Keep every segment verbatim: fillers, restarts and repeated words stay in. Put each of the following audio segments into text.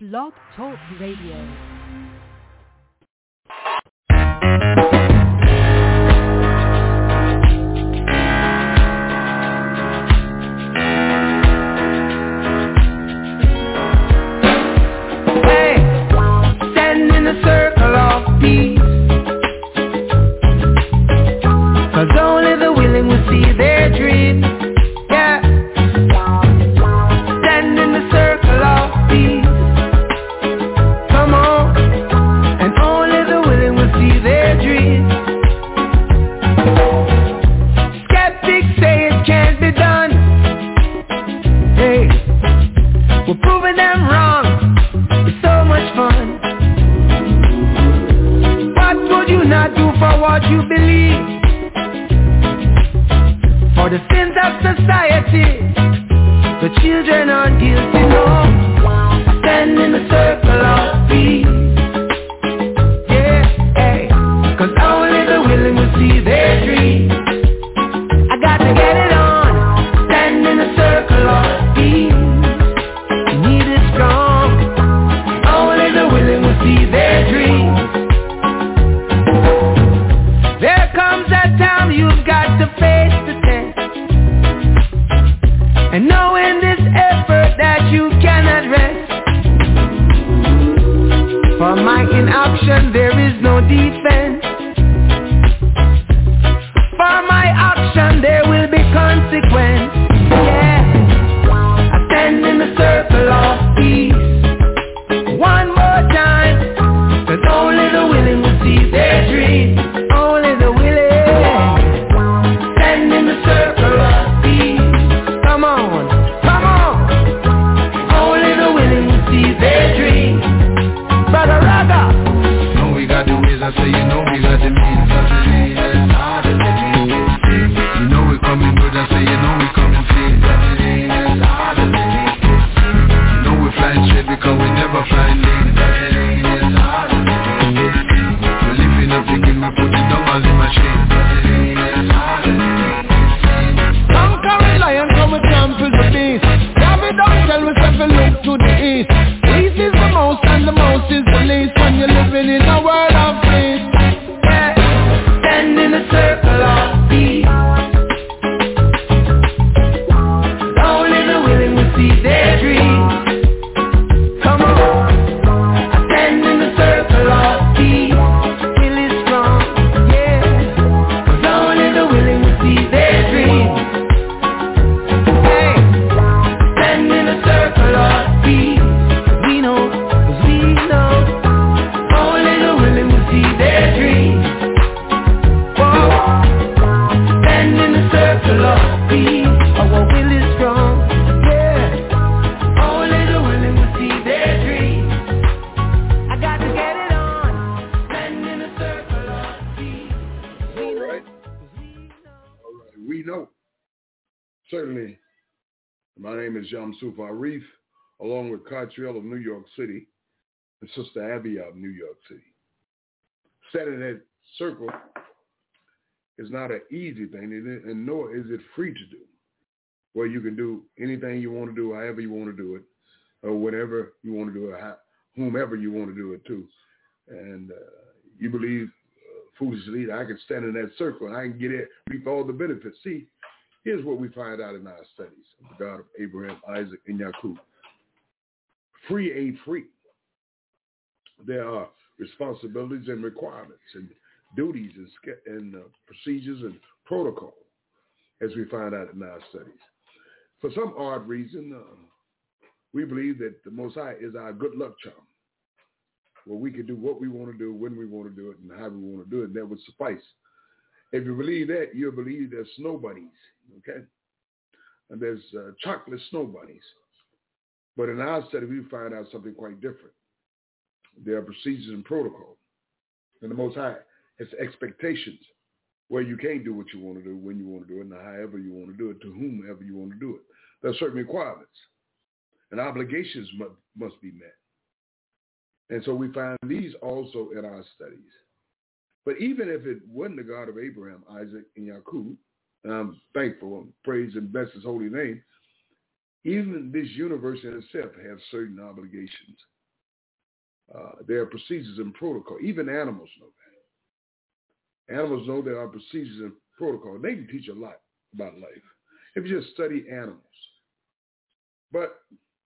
Blog Talk Radio. Along with Cartriel of New York City and Sister Abby of New York City. Setting that circle is not an easy thing, and nor is it free to do, where you can do anything you want to do, however you want to do it, or whenever you want to do it, whomever you want to do it to. And uh, you believe uh, foolishly that I can stand in that circle and I can get it, reap all the benefits. See, here's what we find out in our studies of the God of Abraham, Isaac, and Jacob. Free ain't free. There are responsibilities and requirements and duties and, and uh, procedures and protocol, as we find out in our studies. For some odd reason, uh, we believe that the Most High is our good luck charm, where we can do what we want to do, when we want to do it, and how we want to do it, and that would suffice. If you believe that, you'll believe there's snow bunnies, okay? And there's uh, chocolate snow bunnies. But in our study, we find out something quite different. There are procedures and protocol. And the Most High has expectations where you can't do what you want to do, when you want to do it, and however you want to do it, to whomever you want to do it. There are certain requirements. And obligations must, must be met. And so we find these also in our studies. But even if it wasn't the God of Abraham, Isaac, and Jacob, and I'm thankful and praise and bless his holy name, even this universe in itself has certain obligations Uh, there are procedures and protocol. Even animals know that. Animals know there are procedures and protocol. They can teach a lot about life if you just study animals. But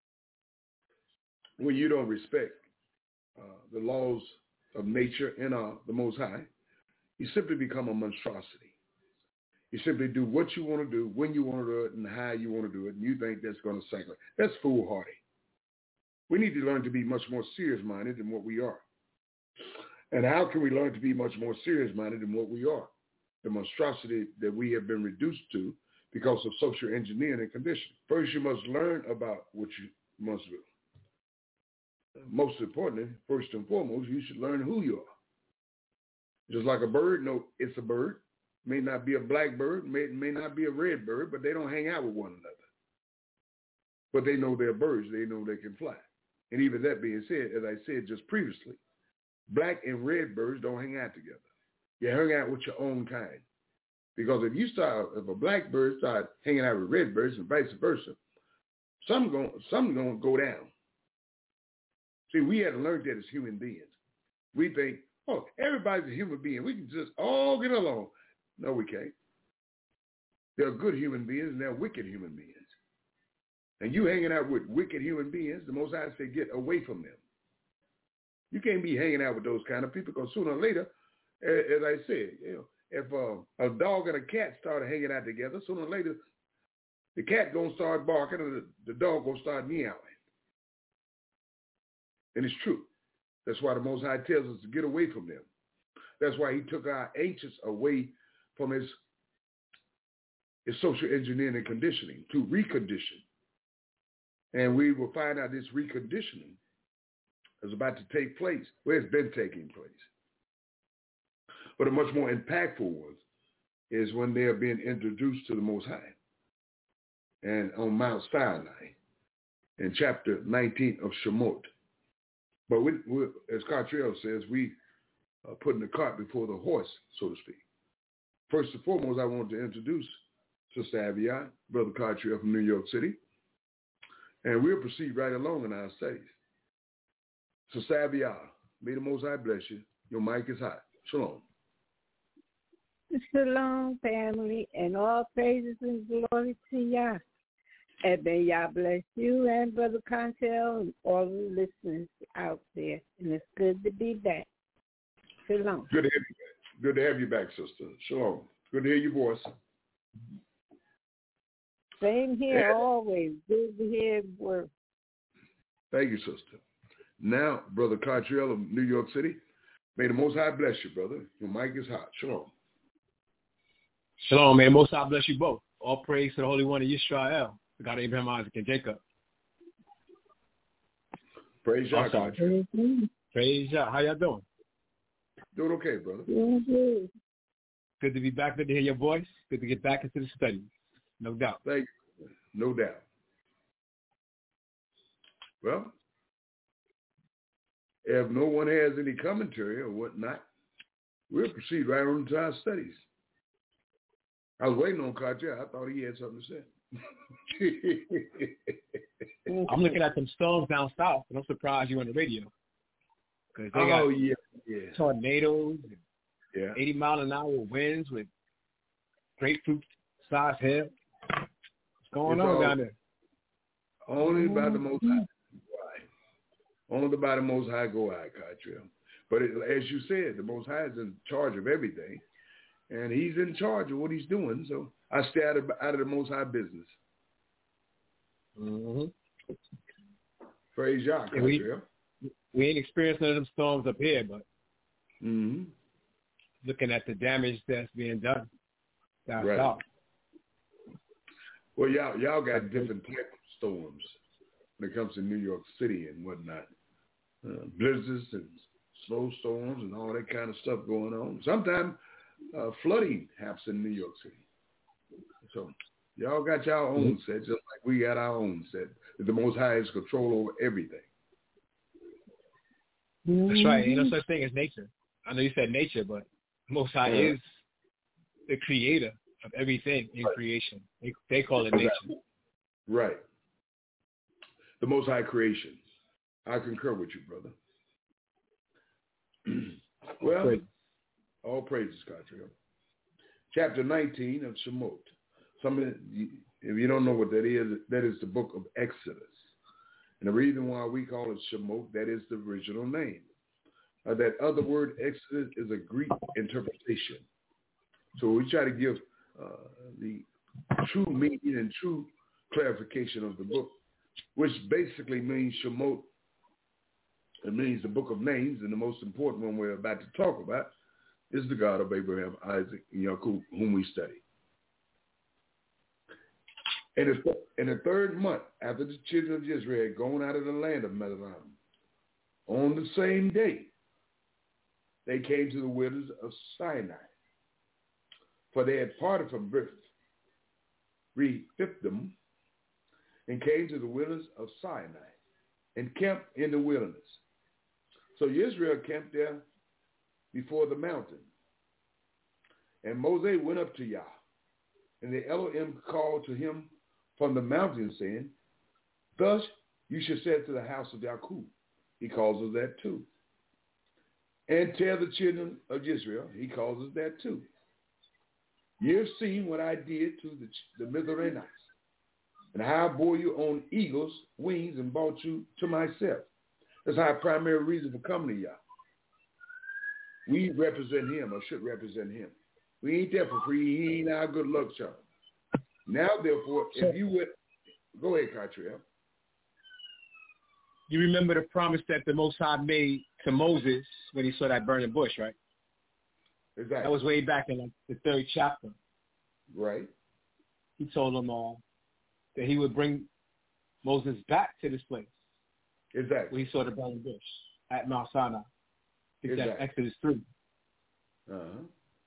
when you don't respect uh, the laws of nature and uh, the Most High, you simply become a monstrosity. You simply do what you want to do, when you want to do it, and how you want to do it, and you think that's going to sanctify. That's foolhardy. We need to learn to be much more serious-minded than what we are. And how can we learn to be much more serious-minded than what we are? The monstrosity that we have been reduced to because of social engineering and conditioning. First, you must learn about what you must do. Most importantly, first and foremost, you should learn who you are. Just like a bird, no, it's a bird. May not be a black bird, may, may not be a red bird, but they don't hang out with one another. But they know they're birds. They know they can fly. And even that being said, as I said just previously, black and red birds don't hang out together. You hang out with your own kind. Because if you start, if a black bird start hanging out with red birds and vice versa, something's going something going to go down. See, we had to learn that as human beings. We think, oh, everybody's a human being. We can just all get along. No, we can't. There are good human beings and there are wicked human beings. And you hanging out with wicked human beings, the Most High say, get away from them. You can't be hanging out with those kind of people because sooner or later, as I said, you know, if uh, a dog and a cat started hanging out together, sooner or later, the cat gonna start barking and the, the dog gonna start meowing. And it's true. That's why the Most High tells us to get away from them. That's why he took our ancients away from his, his social engineering and conditioning to recondition. And we will find out this reconditioning is about to take place. Well, it's been taking place. But a much more impactful one is when they are being introduced to the Most High. And on Mount Sinai, in chapter nineteen of Shemot. But we, we, as Cartrell says, we are putting the cart before the horse, so to speak. First and foremost, I want to introduce Sister Avia, Brother Cartrell from New York City. And we'll proceed right along in our studies. Sister Avia, may the Most High bless you. Your mic is hot. Shalom. Shalom, family, and all praises and glory to Yah. And may Yah bless you and Brother Contel and all the listeners out there. And it's good to be back. Shalom. Good to have you back. Good to have you back, sister. Shalom. Good to hear your voice. Same here, and, always. Good to hear work. Thank you, sister. Now, Brother Cartrell of New York City, may the Most High bless you, brother. Your mic is hot. Shalom. Shalom, may the Most High bless you both. All praise to the Holy One of Yisrael, the God of Abraham, Isaac, and Jacob. Praise Yah. Mm-hmm. Praise Yah. How y'all doing? Doing okay, brother. Mm-hmm. Good to be back. Good to hear your voice. Good to get back into the study. No doubt. Thank you. No doubt. Well, if no one has any commentary or whatnot, we'll proceed right on to our studies. I was waiting on Carter. I thought he had something to say. I'm looking at them storms down south, and I'm surprised you on the radio. Cause they oh, got yeah, yeah. tornadoes, and yeah. eighty mile an hour winds with grapefruit-sized hail. What's going it's on all, down there? Only by the Most High. Only by the Most High go I, Cartrell. But it, as you said, the Most High is in charge of everything. And he's in charge of what he's doing. So I stay out of, out of the Most High business. Mm-hmm. Praise Yah, yeah, we, Cartrell. we ain't experienced none of them storms up here, but mm-hmm. looking at the damage that's being done down right. south. Well, y'all, y'all got different types of storms when it comes to New York City and whatnot. Uh, blizzards and snowstorms and all that kind of stuff going on. Sometimes uh, flooding happens in New York City. So y'all got y'all own mm-hmm. set, just like we got our own set. The Most High has control over everything. That's right. Ain't no such thing as nature. I know you said nature, but Most High yeah. is the creator of everything in right. creation. They, they call it nature. Right. The Most High creation. I concur with you, brother. Well, praise. all praises, Catriel. Chapter nineteen of Shemot. Some of the, if you don't know what that is, that is the book of Exodus. And the reason why we call it Shemot, that is the original name. Uh, that other word, Exodus, is a Greek interpretation. So we try to give uh, the true meaning and true clarification of the book, which basically means Shemot. It means the book of names, and the most important one we're about to talk about is the God of Abraham, Isaac, and Jacob, whom we study. In the, in the third month, after the children of Israel had gone out of the land of Midian, on the same day, they came to the wilderness of Sinai, for they had parted from Rephidim and came to the wilderness of Sinai and camped in the wilderness. So Israel camped there before the mountain. And Moses went up to Yah, and the Elohim called to him from the mountain, saying, thus you should say to the house of Jacob, he calls us that too, and tell the children of Israel, he calls us that too. You have seen what I did to the, the Mizraimites, and how I bore you on eagle's wings and brought you to myself. That's our primary reason for coming to Yah. We represent him, or should represent him. We ain't there for free. He ain't our good luck charm. Now, therefore, if you would, go ahead, Catriel. You remember the promise that the Most High made to Moses when he saw that burning bush, right? Exactly. That was way back in like the third chapter. Right. He told them all that he would bring Moses back to this place. Exactly. When he saw the burning bush at Mount Sinai. I think exactly. that's Exodus three. Uh-huh.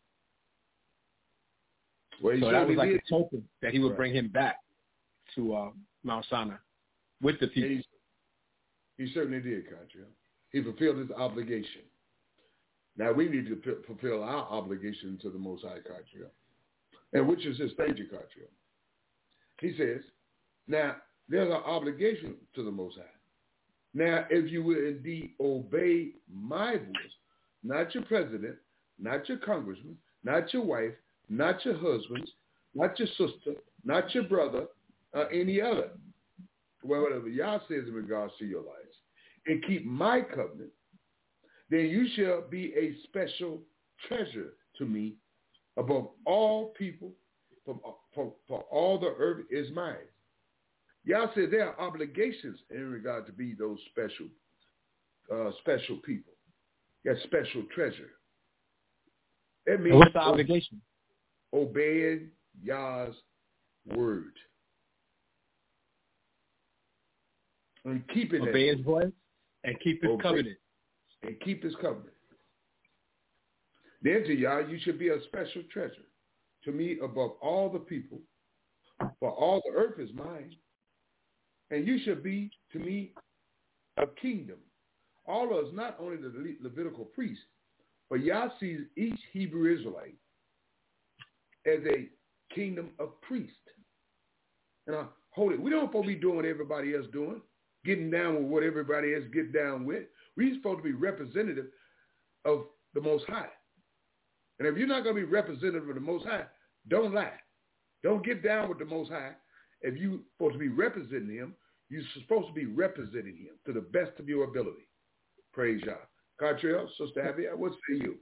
Well, so that was like did. a token that he would right. bring him back to uh, Mount Sinai with the people. He, he certainly did, Catriel. He fulfilled his obligation. Now we need to p- fulfill our obligation to the Most High, Catriel. And which is his thank you, Catriel. He says, now there's an obligation to the Most High. Now, if you will indeed obey my voice, not your president, not your congressman, not your wife, not your husband, not your sister, not your brother, or any other, well, whatever Yah says in regards to your lives, and keep my covenant, then you shall be a special treasure to me above all people, for, for, for all the earth is mine. Yah said there are obligations in regard to be those special, uh, special people, that special treasure. That means what's the obligation? Obeying Yah's word and keeping obey his voice and keep his obey, covenant and keep his covenant. Then to Yah you should be a special treasure to me above all the people, for all the earth is mine. And you shall be to me a kingdom. All of us, not only the Le- Levitical priests, but Yah sees each Hebrew Israelite as a kingdom of priests. And uh, hold it, we don't supposed to be doing what everybody else doing, getting down with what everybody else get down with. We're supposed to be representative of the Most High. And if you're not going to be representative of the Most High, don't lie. Don't get down with the Most High. If you're supposed to be representing him, you're supposed to be representing him to the best of your ability. Praise Yah. Catriel, Sister Abby, what say you?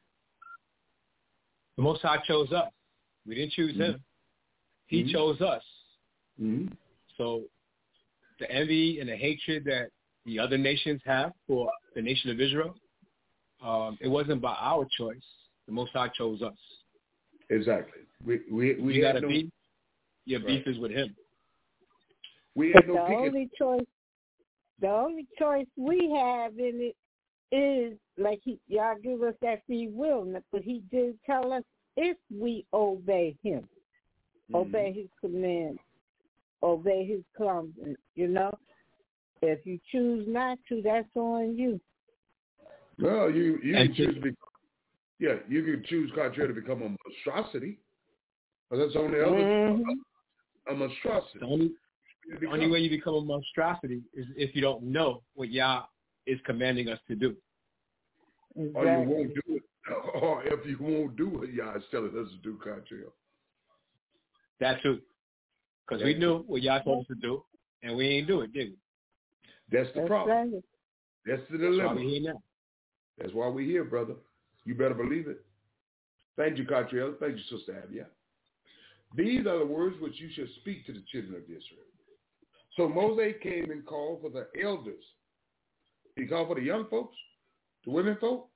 The Most High chose us. We didn't choose mm-hmm. him. He mm-hmm. chose us. Mm-hmm. So the envy and the hatred that the other nations have for the nation of Israel, um, it wasn't by our choice. The Most High chose us. Exactly. We we we you got a no, beef. Your right. beef is with him. We but had no the picking. only choice, the only choice we have in it is like he, y'all give us that free will, but he did tell us if we obey him, mm-hmm. obey his command, obey his command. You know, if you choose not to, that's on you. Well, you you can choose to be, yeah, you can choose contrary to become a monstrosity. But that's only other mm-hmm. a monstrosity. The only, the only way you become a monstrosity is if you don't know what Yah is commanding us to do. Exactly. Or you won't do it. Or if you won't do what Yah is telling us to do, Catrell. That too. Because we knew what Yah told us to do, and we ain't do it, did we? That's the That's problem. right. That's the That's why dilemma. we're here now. That's why we're here, brother. You better believe it. Thank you, Catrell. Thank you, Sister Abia. These are the words which you shall speak to the children of Israel. So Moses came and called for the elders. He called for the young folks, the women folk?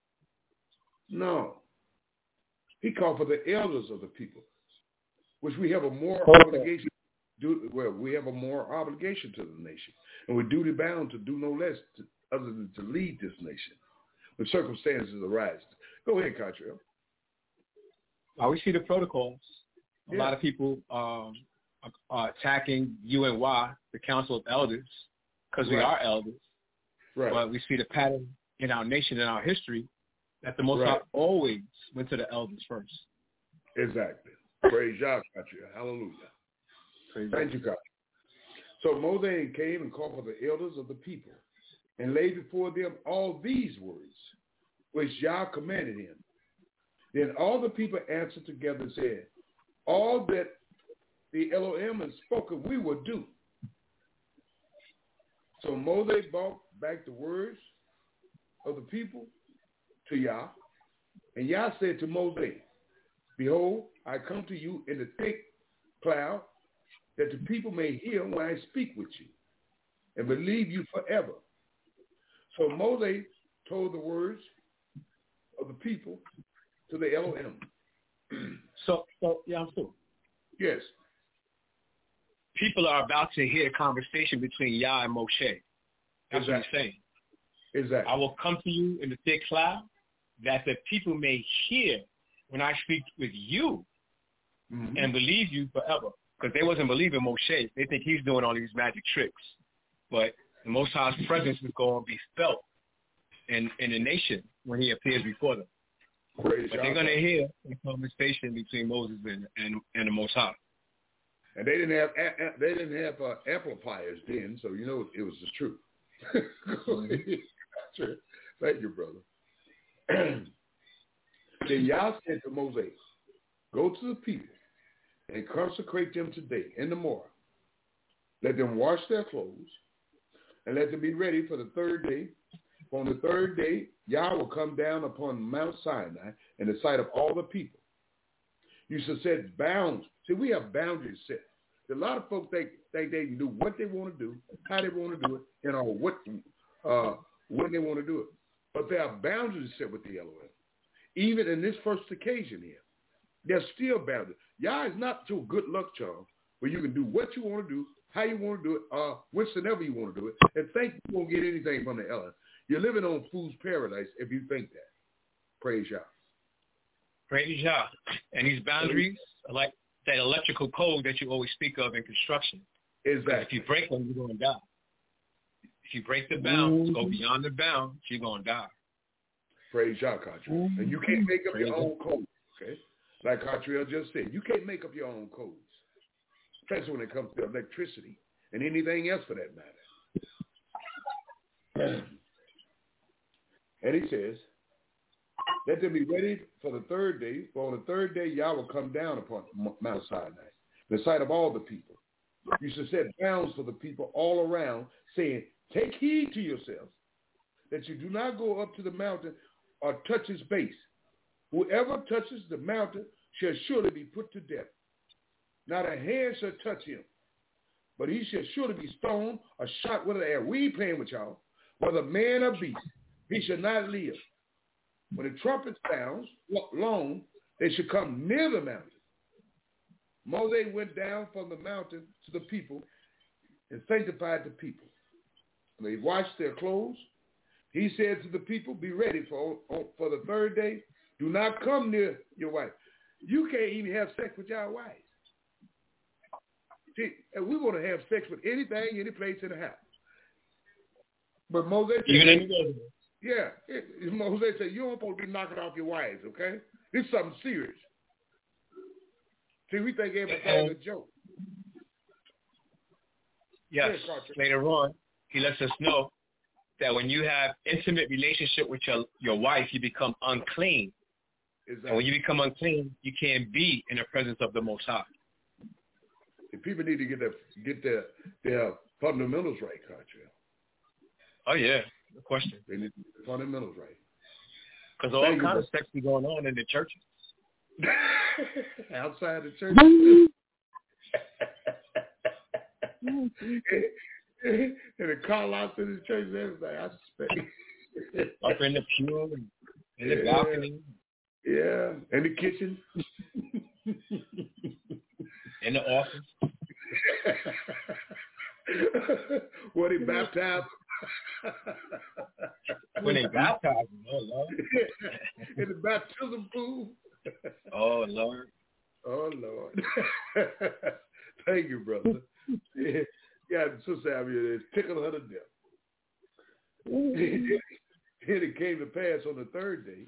No. He called for the elders of the people, which we have a moral obligation. Do, well, we have a moral obligation to the nation, and we're duty bound to do no less to, other than to lead this nation when circumstances arise. Go ahead, Catrell. Uh, we see the protocols. A Yeah. lot of people um, are attacking U N Y, the Council of Elders, because we Right. are elders. Right. But we see the pattern in our nation and our history that the Most High Right. always went to the elders first. Exactly. Praise Yah, Catrell. Hallelujah. Praise Thank you, God. So Moses came and called for the elders of the people and laid before them all these words, which Yah commanded him. Then all the people answered together and said, all that the Elohim has spoken, we will do. So Moses brought back the words of the people to Yah, and Yah said to Moses, behold, I come to you in the thick cloud, that the people may hear when I speak with you, and believe you forever. So Moses told the words of the people to the Elohim. So, so yeah, I'm still. Yes. People are about to hear a conversation between Yah and Moshe. That's Exactly. what he's saying. Exactly. I will come to you in the thick cloud, that the people may hear when I speak with you, mm-hmm. and believe you forever. Because they wasn't believing Moshe. They think he's doing all these magic tricks. But the Most High's presence is going to be felt in, in the nation when he appears before them. Praise But they're going to hear the conversation between Moses and, and, and the Most High. And they didn't have they didn't have uh, amplifiers then, so you know it was the truth. mm-hmm. Thank you, brother. Then Yah said to Moses, go to the people and consecrate them today in the morning. Let them wash their clothes and let them be ready for the third day. On the third day, Yah will come down upon Mount Sinai in the sight of all the people. You should set bounds. See, we have boundaries set. A lot of folks think, think they can do what they want to do, how they want to do it, and or what uh, when they want to do it. But there are boundaries set with the Elohim. Even in this first occasion here, there's still boundaries. Yah is not your good luck charm where you can do what you want to do, how you want to do it, uh, whenever you want to do it, and think you won't get anything from the Elohim. You're living on fool's paradise if you think that. Praise Yah. Praise Yah. And these boundaries are like that electrical code that you always speak of in construction. Exactly. If you break them, you're going to die. If you break the bounds, mm-hmm. go beyond the bounds, you're going to die. Praise Yah, Catrell. And you can't make up Praise your Yah. own codes, okay? Like Catrell just said, you can't make up your own codes, especially when it comes to electricity and anything else for that matter. And he says, let them be ready for the third day, for on the third day Yah will come down upon Mount Sinai, in the sight of all the people. You should set bounds for the people all around, saying, take heed to yourselves, that you do not go up to the mountain or touch its base. Whoever touches the mountain shall surely be put to death. Not a hand shall touch him, but he shall surely be stoned or shot with an arrow. We ain't playing with y'all. Whether man or beast, he shall not live. When the trumpet sounds long, they should come near the mountain. Moses went down from the mountain to the people and sanctified the people. They washed their clothes. He said to the people, be ready for, for the third day. Do not come near your wife. You can't even have sex with your wives. See, and we want to have sex with anything, any place in the house. But Moses said, even in the wilderness. Yeah, it, it, Moses said, you don't supposed to be knocking off your wives, okay? This is something serious. See, we think everything's a joke. Yes, Yes, later on, he lets us know that when you have intimate relationship with your, your wife, you become unclean. Exactly. And when you become unclean, you can't be in the presence of the Most High. And people need to get their get their their fundamentals right, Cartrell. Oh yeah, no question. They need to get the fundamentals right. Because all Thank kinds of sex be going on in the churches. Outside the church. And the car lots in the church and everything, I suspect. Up in the pew and in the yeah. balcony. Yeah, in the kitchen. In the office. Were they baptized? When they baptized, oh Lord. In the baptism pool. Oh Lord. Oh Lord. Thank you, brother. Yeah, yeah, Sister Abby is tickled her to death. And it came to pass on the third day,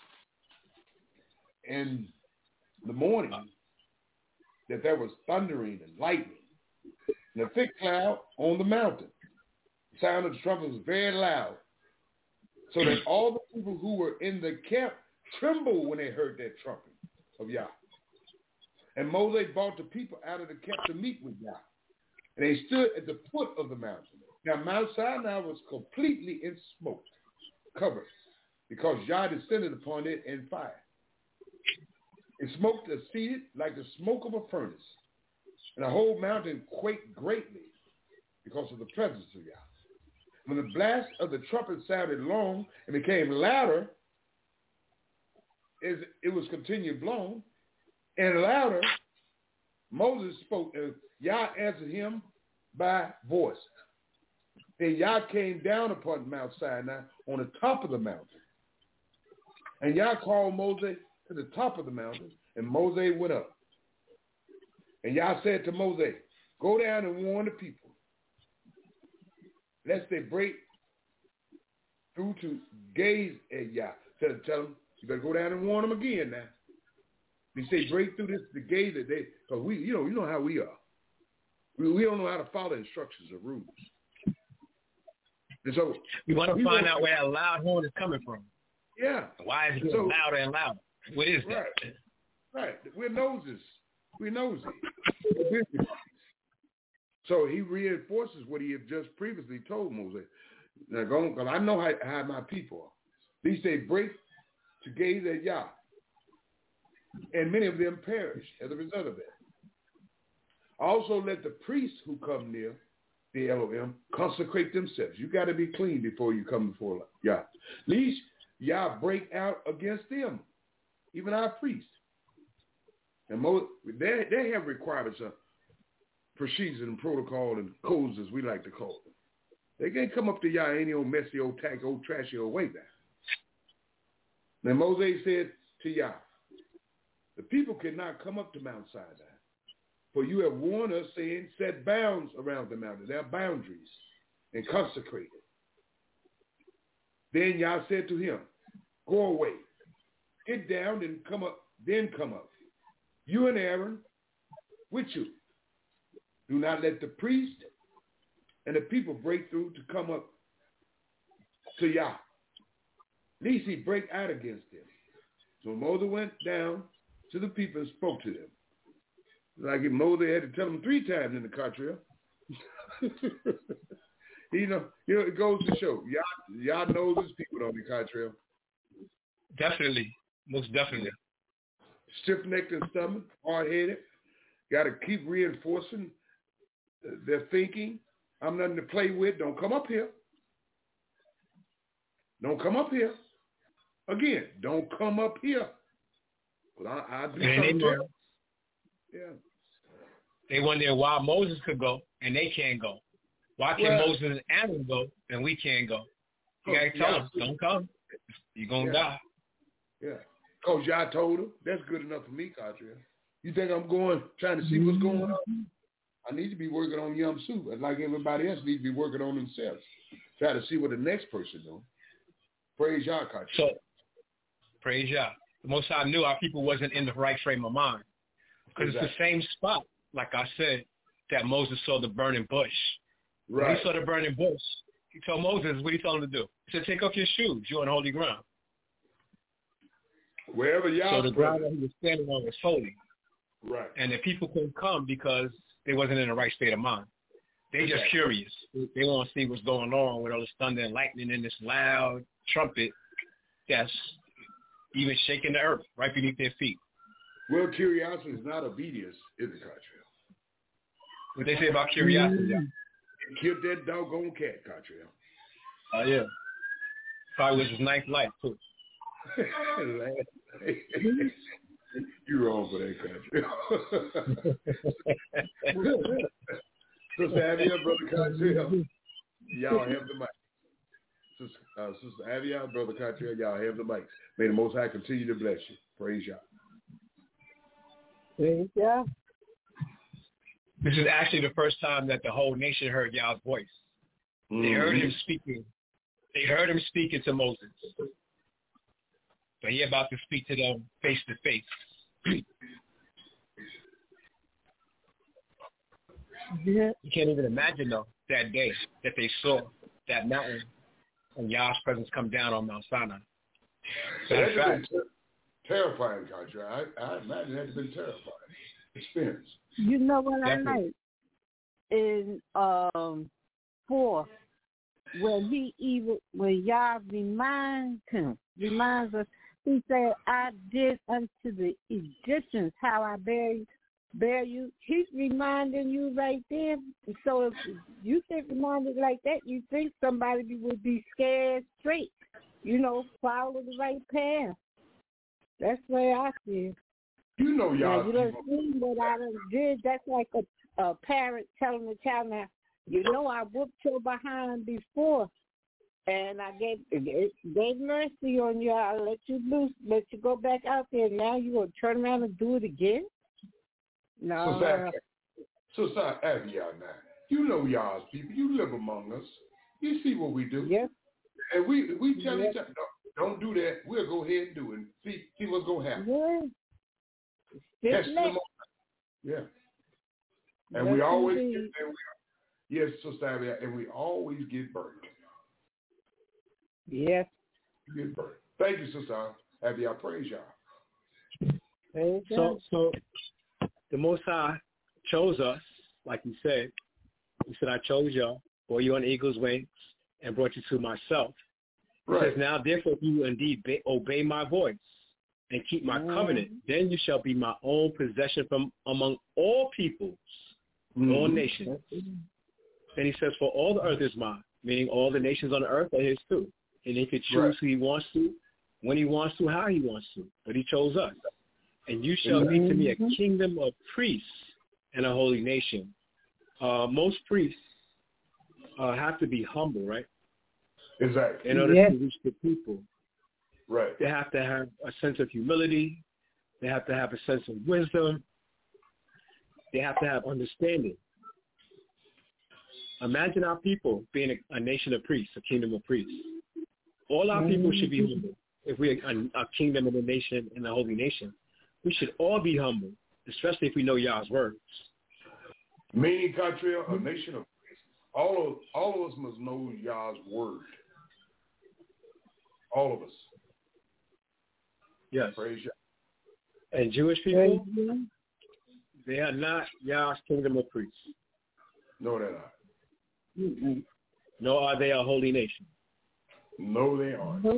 in the morning, that there was thundering and lightning, and a thick cloud on the mountain. The sound of the trumpet was very loud, so that all the people who were in the camp trembled when they heard that trumpet of Yah. And Moses brought the people out of the camp to meet with Yah. And they stood at the foot of the mountain. Now, Mount Sinai was completely in smoke, covered, because Yah descended upon it in fire. It smoked ascended like the smoke of a furnace. And the whole mountain quaked greatly because of the presence of Yah. When the blast of the trumpet sounded long and became louder, as it was continued blown, and louder, Moses spoke, and Yah answered him by voice. Then Yah came down upon Mount Sinai on the top of the mountain. And Yah called Moses to the top of the mountain, and Moses went up. And Yah said to Moses, go down and warn the people, lest they break through to gaze at Yah. Tell, tell them, you better go down and warn them again now. They say break through this to gaze at they, because we, you know, you know how we are. We, we don't know how to follow instructions or rules. And so we want to we find out where that loud horn is coming from. Yeah. Why is it so, louder and louder? What is that? Right. Right. We're noses. We're nosy. So he reinforces what he had just previously told Moses. Now, go, because I know how, how my people are. These say break to gaze at Yah. And many of them perish as a result of that. Also let the priests who come near the Elohim consecrate themselves. You got to be clean before you come before Yah. Least Yah break out against them, even our priests. And most, they, they have requirements of procedures and protocol and codes, as we like to call them. They can't come up to Yah any old messy, old tacky, old trashy old way there. Then Moses said to Yah, the people cannot come up to Mount Sinai, for you have warned us, saying, set bounds around the mountain. There are boundaries, and consecrate it. Then Yah said to him, go away, get down and come up, then come up, you and Aaron with you. Do not let the priest and the people break through to come up to Yah. Lest he break out against them. So Moses went down to the people and spoke to them. Like if Moses had to tell them three times in the Cartrell. you know, you know, it goes to show. Y'all, y'all knows his people on the Cartrell. Definitely. Most definitely. Stiff-necked and stubborn, hard-headed. Got to keep reinforcing their thinking. I'm nothing to play with. Don't come up here. Don't come up here. Again, don't come up here. Well, I, I do something else. Yeah. They wonder why Moses could go and they can't go. Why can well, Moses and Aaron go and we can't go? You got to tell them, don't come. You're going to yeah. die. Yeah. Because Yah told him, that's good enough for me, Cartrell. You think I'm going, trying to see what's going on? I need to be working on Yom Soup, like everybody else needs to be working on themselves. Try to see what the next person doing. Praise Yah, Cartrell. So, praise Yah. The Most High knew our people wasn't in the right frame of mind. Because exactly. It's the same spot, like I said, that Moses saw the burning bush. Right. When he saw the burning bush, He told Moses, what he told him to do? He said, take off your shoes. You're on holy ground. Wherever y'all. So the ground that he was standing on was holy. Right. And the people couldn't come because they wasn't in the right state of mind. They just curious. They want to see what's going on with all this thunder and lightning and this loud trumpet that's even shaking the earth right beneath their feet. Well, curiosity is not obedience, is it, Cottrell? What they say about curiosity? Mm-hmm. Killed that doggone cat, Cottrell. Oh, uh, yeah. Probably was his ninth life, too. You're wrong for that, Cottrell. Sister Avia, Brother Cottrell, y'all have the mic. Sister, uh, Sister Avia, Brother Cottrell, y'all have the mics. May the Most High continue to bless you. Praise y'all. Praise y'all. This is actually the first time that the whole nation heard Yah's voice. Mm-hmm. They heard him speaking. They heard him speaking to Moses. But he about to speak to them face to face. Yeah. You can't even imagine, though, that day that they saw that mountain and Yah's presence come down on Mount Sinai. So that had been ter- terrifying, Contra. I, I imagine that had been terrifying experience. You know what Definitely. I like? In um, four, when he even, when Yah reminds him, reminds us, he said, I did unto the Egyptians how I bear, bear you. He's reminding you right there. So if you get reminded like that, you think somebody would be scared straight. You know, follow the right path. That's the way I feel. You know, y'all. Now, you don't see what I done did. That's like a, a parent telling the child, now, you know, I whooped your behind before, and I gave gave mercy on you. I let you loose, let you go back out there. Now you gonna turn around and do it again? No. So, Sister Avia, now, you know y'all's people. You live among us. You see what we do. Yes. And we we tell Yes. each other, no, don't do that. We'll go ahead and do it. And see see what's gonna happen. Yes. Yes, yeah. And yes, we always get, and we, yes, Sister Avia, and we always get burned. Yes. Get burned. Thank you, Sister Avia. I praise y'all. Praise so, God. so the Most High chose us, like he said. He said, I chose y'all, bore you on eagle's wings, and brought you to myself. Right. He says, now, therefore, if you indeed be, obey my voice and keep my mm. covenant, then you shall be my own possession from among all peoples, mm. all nations. And he says, for all the earth is mine, meaning all the nations on the earth are his too. And he could choose right. who he wants to, when he wants to, how he wants to. But he chose us. And you shall mm-hmm. be to me a kingdom of priests and a holy nation. Uh, most priests uh, have to be humble, right? Exactly. In order yes. to reach the people. Right. They have to have a sense of humility. They have to have a sense of wisdom. They have to have understanding. Imagine our people being a, a nation of priests, a kingdom of priests. All our people should be humble. If we're a, a kingdom and a nation and a holy nation, we should all be humble, especially if we know Yah's words. Meaning, Cottrell, a nation of priests. All of, all of us must know Yah's word. All of us. Yes. Praise Yah. And Jewish people, they are not Yah's kingdom of priests. No, they're not. Mm-mm. Nor are they a holy nation. No, they aren't. Mm-hmm.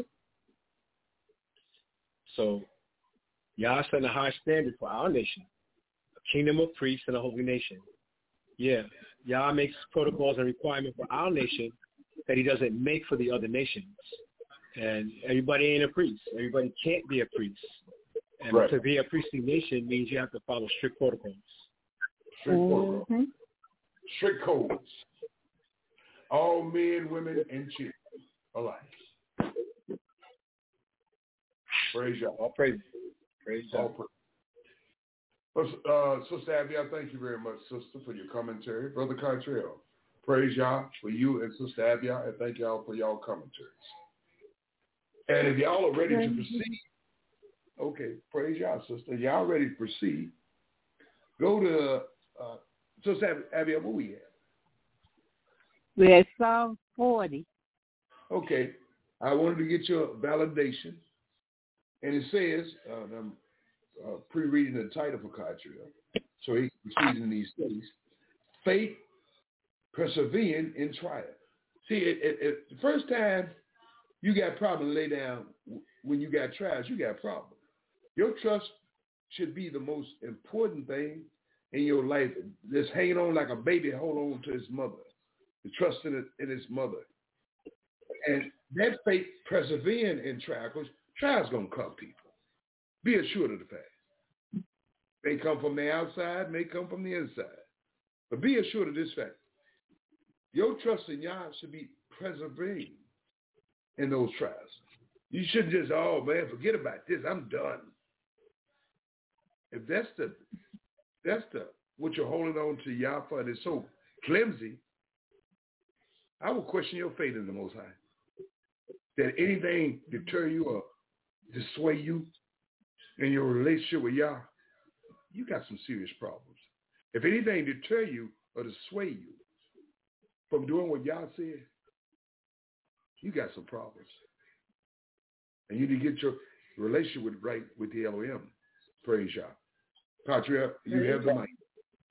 So, Yah set a high standard for our nation, a kingdom of priests and a holy nation. Yeah, Yah makes protocols and requirements for our nation that he doesn't make for the other nations. And everybody ain't a priest. Everybody can't be a priest. And right. to be a priestly nation means you have to follow strict protocols. Strict protocols. Mm-hmm. Strict codes. All men, women, and children alike. Praise y'all. All praise. Praise All praise. Uh, Sister Abby, I thank you very much, sister, for your commentary. Brother Cottrell, praise y'all for you and Sister Abby, and thank y'all for y'all commentaries. And if y'all are ready to proceed, okay, praise y'all, sister. Y'all ready to proceed? Go to uh, Sister Abby, Abby, where we at? We're at Psalm forty. Okay. I wanted to get your validation. And it says, uh, I'm uh, pre-reading the title for Cottrell, so he proceeds in these studies. Faith, persevering in trial. See, it, it, it, the first time you got problems, lay down when you got trials, you got problems. Your trust should be the most important thing in your life. Just hanging on like a baby, hold on to his mother. The trust in, it, in his mother. And that faith persevering in trials, because trials going to come, people. Be assured of the fact. May come from the outside, may come from the inside. But be assured of this fact. Your trust in Yah should be persevering in those trials. You shouldn't just, oh man, forget about this. I'm done. If that's the that's the what you're holding on to Yah for and it's so flimsy, I will question your faith in the Most High. That anything deter you or dissuade you in your relationship with Yah, you got some serious problems. If anything deter you or dissuade you from doing what Yah said, you got some problems. And you need to get your relationship with, right with the Elohim. Praise Yah. Patria, you have the mic.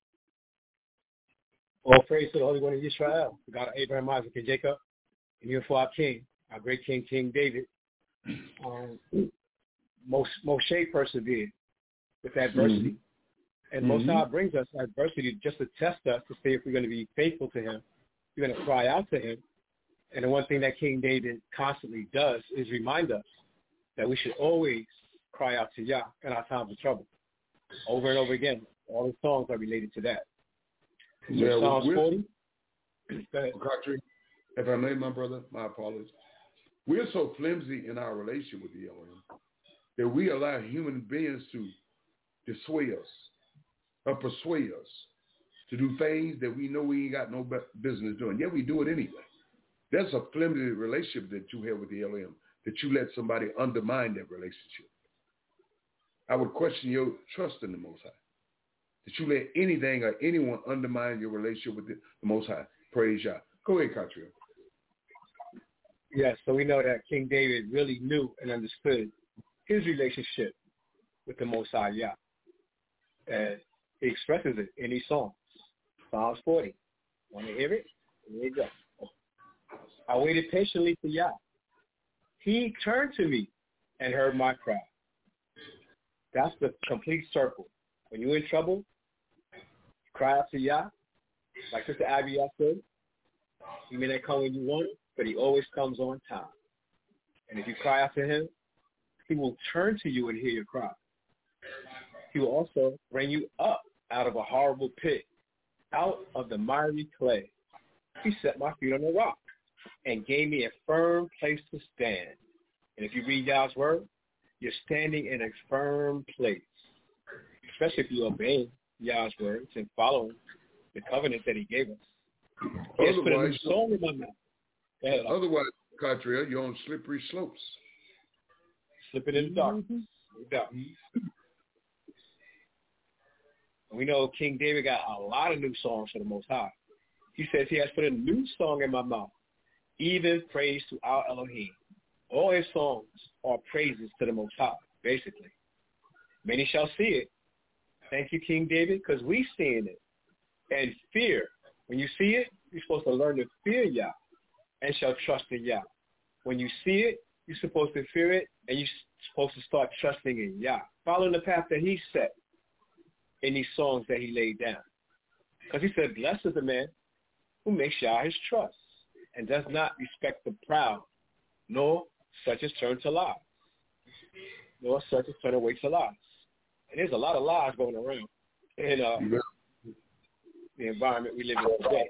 All praise to the Holy One of Israel, the God of Abraham, Isaac, and Jacob, and you for our King, our great King, King David. Um, Moshe persevered with adversity. Mm-hmm. And mm-hmm. Most High brings us adversity just to test us to see if we're going to be faithful to him. We're going to cry out to him. And the one thing that King David constantly does is remind us that we should always cry out to Yah in our times of trouble. Over and over again. All the songs are related to that. Yeah, so Psalms forty. Go ahead. If I may, my brother, my apologies. We're so flimsy in our relationship with the Elohim that we allow human beings to dissuade us or persuade us to do things that we know we ain't got no business doing. Yet we do it anyway. That's a flimsy relationship that you have with the Elohim, that you let somebody undermine that relationship. I would question your trust in the Most High, that you let anything or anyone undermine your relationship with the, the Most High. Praise Yah. Go ahead, Cottrell. Yes, so we know that King David really knew and understood his relationship with the Most High Yah. And he expresses it in these songs. Psalms forty. Want to hear it? Here you go. I waited patiently for Yah. He turned to me and heard my cry. That's the complete circle. When you're in trouble, you cry out to Yah. Like Sister Abby said, he may not come when you want it, but he always comes on time. And if you cry out to him, he will turn to you and hear your cry. He will also bring you up out of a horrible pit, out of the miry clay. He set my feet on the rock and gave me a firm place to stand. And if you read Yah's word, you're standing in a firm place, especially if you obey Yah's words and following the covenant that he gave us. He has put a new song in my mouth. Ahead, otherwise, Cottrell, you're on slippery slopes. Slipping in the dark. Mm-hmm. Mm-hmm. We know King David got a lot of new songs for the Most High. He says he has put a new song in my mouth, even praise to our Elohim. All his songs are praises to the Most High, basically. Many shall see it. Thank you, King David, because we seeing it. And fear. When you see it, you're supposed to learn to fear Yah and shall trust in Yah. When you see it, you're supposed to fear it, and you're supposed to start trusting in Yah, following the path that he set in these songs that he laid down. Because he said, blessed is the man who makes Yah his trust and does not respect the proud, nor such as turn to lies, nor such as turn away to lies. And there's a lot of lies going around in uh, the environment we live in today.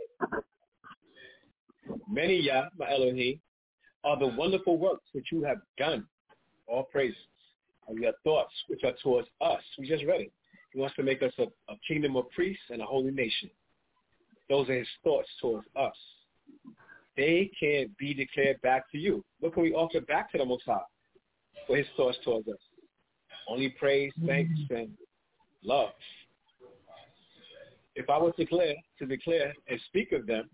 Many, Yah, my Elohim, are the wonderful works which you have done. All praises. And your thoughts, which are towards us. We just read it. He wants to make us a, a kingdom of priests and a holy nation. Those are his thoughts towards us. They can be declared back to you. What can we offer back to the Most High for his thoughts towards us? Only praise, thanks, and love. If I was to declare, to declare and speak of them,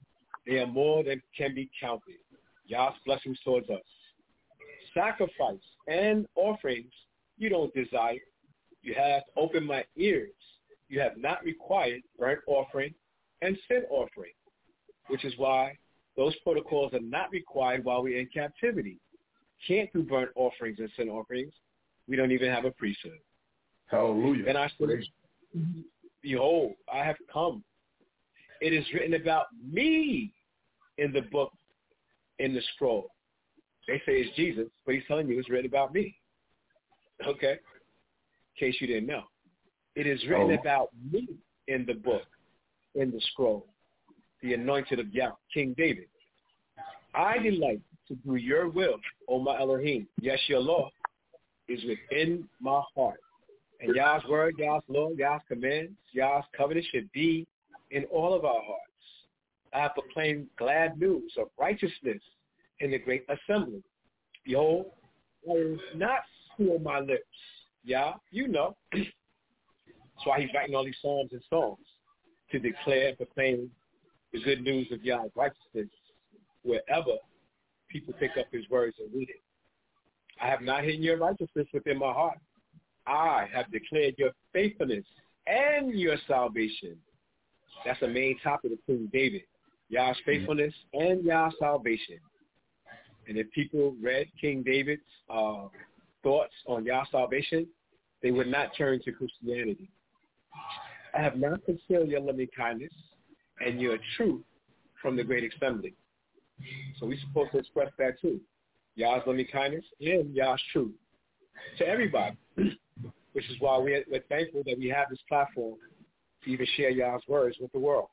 They are more than can be counted. Yah's blessings towards us. Sacrifice and offerings you don't desire. You have opened my ears. You have not required burnt offering and sin offering, which is why those protocols are not required while we're in captivity. Can't do burnt offerings and sin offerings. We don't even have a priesthood. Hallelujah. And I said, behold, I have come. It is written about me in the book, in the scroll. They say it's Jesus, but he's telling you it's written about me. Okay? In case you didn't know. It is written oh. about me in the book, in the scroll, the anointed of Yah, King David. I delight to do your will, O my Elohim. Yes, your law is within my heart. And Yah's word, Yah's law, Yah's commands, Yah's covenant should be in all of our hearts. I have proclaimed glad news of righteousness in the great assembly. Behold, I will not seal my lips. Yah, you know. That's why he's writing all these psalms and songs, to declare and proclaim the good news of Yah's righteousness wherever people pick up his words and read it. I have not hidden your righteousness within my heart. I have declared your faithfulness and your salvation. That's the main topic of King David, Yah's faithfulness and Yah's salvation. And if people read King David's uh, thoughts on Yah's salvation, they would not turn to Christianity. I have not concealed your loving kindness and your truth from the great assembly. So we're supposed to express that too. Yah's loving kindness and Yah's truth to everybody, which is why we're, we're thankful that we have this platform to even share Yah's words with the world.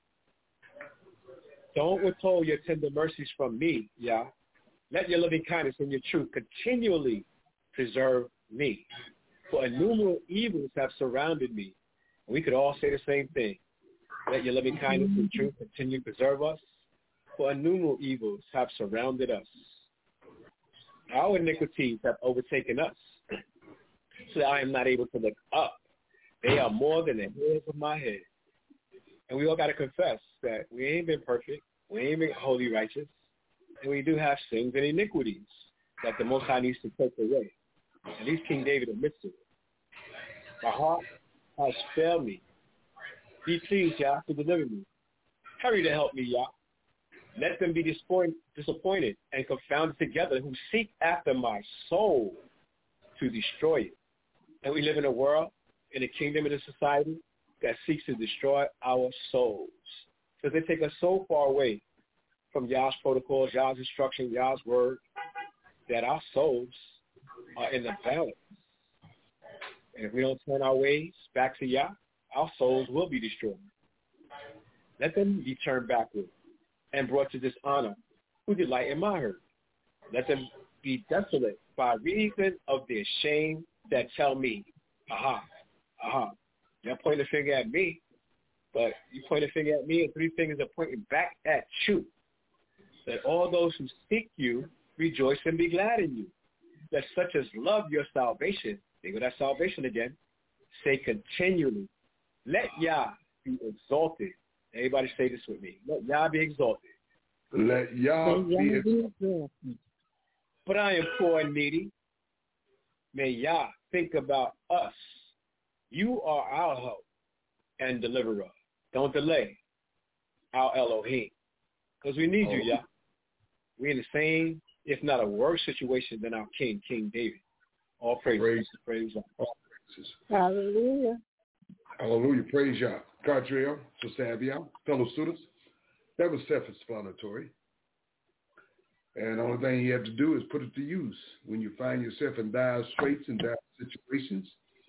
Don't withhold your tender mercies from me, Yah. Let your loving kindness and your truth continually preserve me. For innumerable evils have surrounded me. And we could all say the same thing. Let your loving kindness and truth continue to preserve us. For innumerable evils have surrounded us. Our iniquities have overtaken us, so that I am not able to look up. They are more than the hairs of my head. And we all got to confess that we ain't been perfect. We ain't been wholly righteous. And we do have sins and iniquities that the Most High needs to take away. And these King David admits it. My heart has failed me. Be pleased, Yah, to deliver me. Hurry to help me, Yah. Let them be disappointed and confounded together who seek after my soul to destroy it. And we live in a world, in a kingdom, in a society that seeks to destroy our souls. Because they take us so far away from Yah's protocols, Yah's instruction, Yah's word, that our souls are in the balance. And if we don't turn our ways back to Yah, our souls will be destroyed. Let them be turned backward and brought to dishonor who delight in my hurt. Let them be desolate by reason of their shame that tell me, aha, aha. Y'all point a finger at me, but you point a finger at me and three fingers are pointing back at you. Let all those who seek you rejoice and be glad in you. Let such as love your salvation, think of that salvation again, say continually, let Yah be exalted. Everybody say this with me. Let Yah be exalted. Let Yah be exalted. But I am poor and needy. May Yah think about us. You are our help and deliverer. Don't delay our Elohim. Because we need oh. you, Yah. We're in the same, if not a worse situation than our king, King David. All praises. Praise, praise all praises. Hallelujah. Hallelujah. Praise Yah. Cadriel, Sister Abia, fellow students, that was self-explanatory. And the only thing you have to do is put it to use when you find yourself in dire straits and dire situations.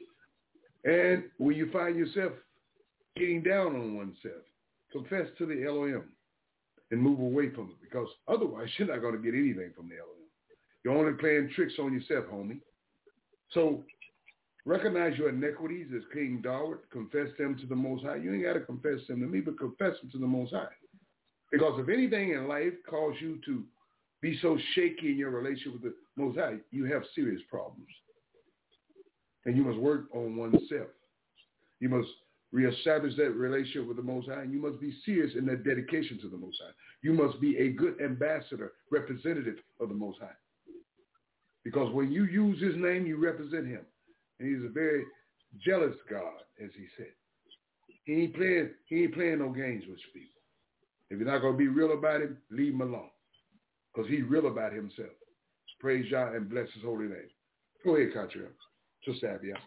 And when you find yourself getting down on oneself, confess to the Elohim and move away from it, because otherwise you're not going to get anything from the Elohim. You're only playing tricks on yourself, homie. So recognize your iniquities as King David. Confess them to the Most High. You ain't got to confess them to me, but confess them to the Most High. Because if anything in life causes you to be so shaky in your relationship with the Most High, you have serious problems. And you must work on oneself. You must reestablish that relationship with the Most High, and you must be serious in that dedication to the Most High. You must be a good ambassador, representative of the Most High. Because when you use his name, you represent him. And he's a very jealous God, as he said. He ain't playing, he ain't playing no games with people. If you're not going to be real about him, leave him alone. Because he's real about himself. Praise Yah and bless his holy name. Go ahead, Cottrell. Just have you.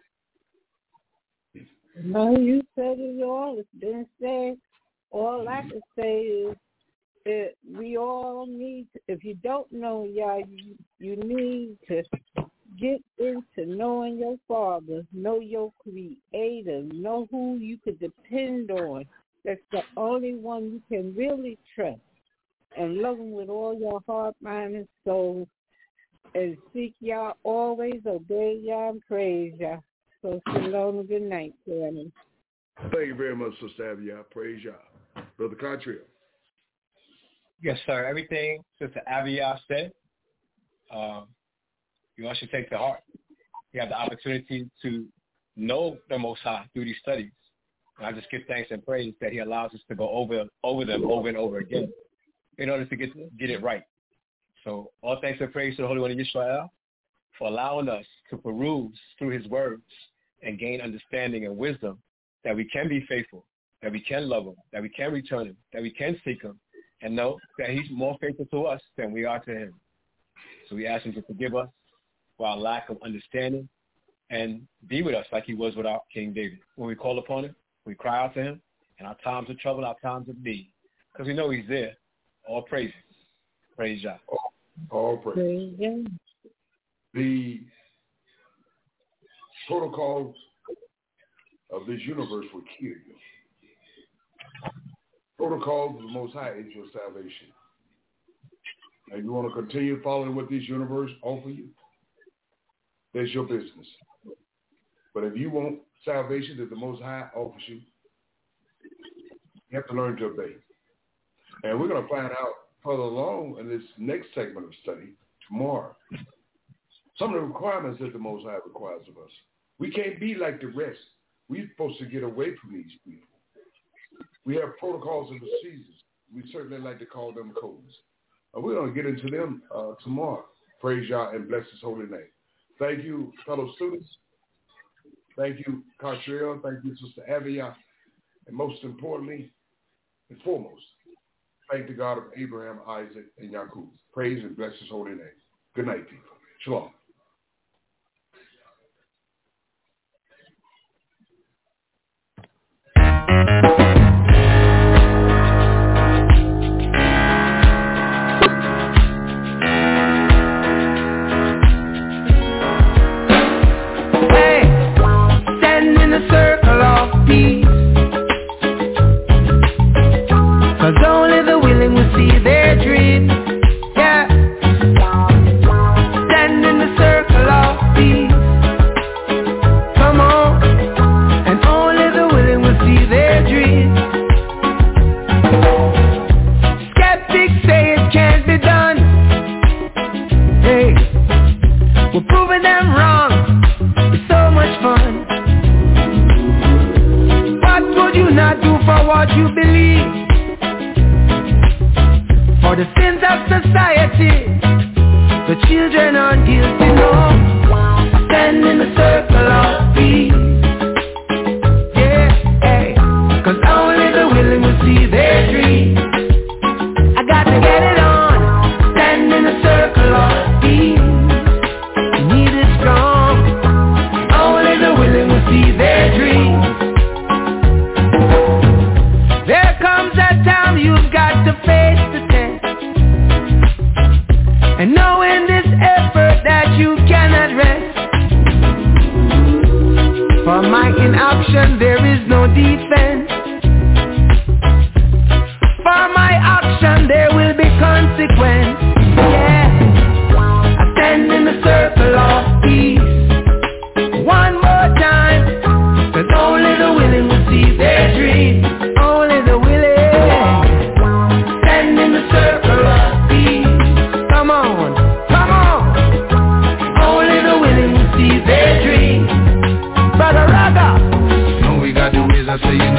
No, you said it all. It's been said. All I can say is that we all need to, if you don't know Yah, you, you need to get into knowing your Father, know your Creator, know who you could depend on. That's the only one you can really trust. And love him with all your heart, mind, and soul. And seek Yah always, obey Yah, and praise Yah. So shalom and good night, family. Thank you very much, Sister Avia. Praise Yah. Brother Cottrell. Yes, sir. Everything Sister Avia said, um, you all should take to heart. You have the opportunity to know the Most High through these studies. And I just give thanks and praise that he allows us to go over over them over and over again in order to get get it right. So all thanks and praise to the Holy One of Israel for allowing us to peruse through his words and gain understanding and wisdom that we can be faithful, that we can love him, that we can return him, that we can seek him, and know that he's more faithful to us than we are to him. So we ask him to forgive us for our lack of understanding and be with us like he was with our King David. When we call upon him, we cry out to him in our times of trouble, our times of need, because we know he's there. All praises. Praise Yah. All, all praise. praise. The protocols of this universe will kill you. Protocols of the Most High is your salvation. And you want to continue following what this universe offers you, that's your business. But if you want salvation that the Most High offers you, you have to learn to obey. And we're going to find out further along in this next segment of study tomorrow some of the requirements that the Most High requires of us. We can't be like the rest. We're supposed to get away from these people. We have protocols and procedures. We certainly like to call them codes. And we're going to get into them uh, tomorrow. Praise Yah and bless his holy name. Thank you, fellow students. Thank you, Cottrell. Thank you, Sister Avia. And most importantly and foremost, thank the God of Abraham, Isaac, and Yaakov. Praise and bless his holy name. Good night, people. Shalom. Brother Raga. No, we got to now, so you